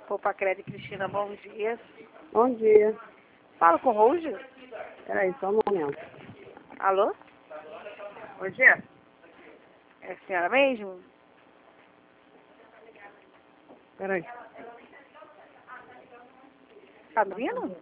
Poupa Crédito, Cristina, bom dia. Bom dia. Fala com o Rose? Peraí, só um momento. Alô? Bom dia. É a senhora mesmo? Peraí. Tá me ouvindo?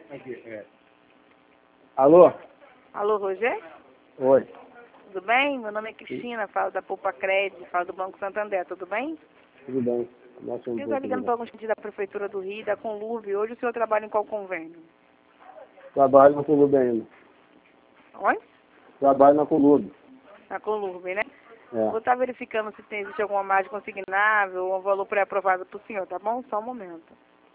Alô? Alô, Rogê? Oi. Tudo bem? Meu nome é Cristina, falo da Poupa Crédito, falo do Banco Santander, tudo bem? Tudo bem. Nós somos Eu estou ligando para alguns pedidos da Prefeitura do Rio, da Conlurb. Hoje o senhor trabalha em qual convênio? Trabalho na Colube ainda. Oi? Trabalho na Colube. Na Conlurb, né? É. Vou estar verificando se existe alguma margem consignável ou um valor pré-aprovado para o senhor, tá bom? Só um momento.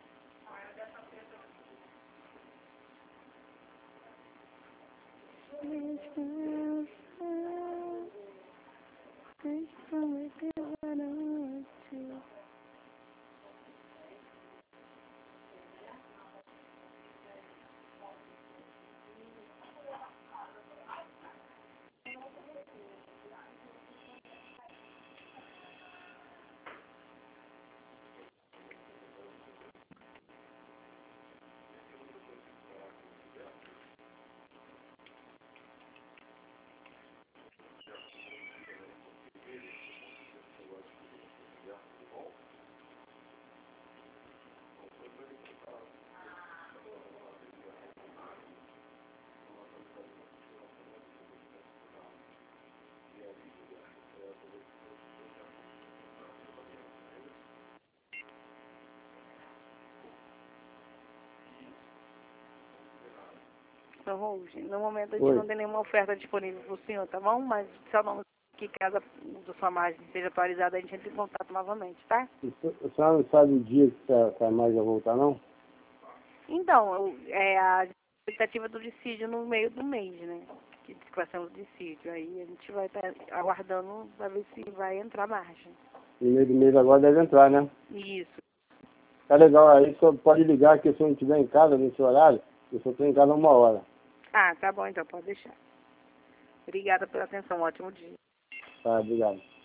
Então, Rose, no momento a gente Oi. não tem nenhuma oferta disponível para o senhor, tá bom? Mas se eu não que caso a sua margem seja atualizada, a gente entra em contato novamente, tá? A senhora não sabe o dia que a mais vai voltar, não? Então, é a expectativa do dissídio no meio do mês, né? Que diz que vai ser um dissídio. Aí a gente vai estar aguardando para ver se vai entrar margem. No meio do mês agora deve entrar, né? Isso. Tá legal. Aí só pode ligar que se eu não estiver em casa nesse horário, eu só estou em casa 1 hora. Ah, tá bom então, pode deixar. Obrigada pela atenção, ótimo dia. Tá, obrigado.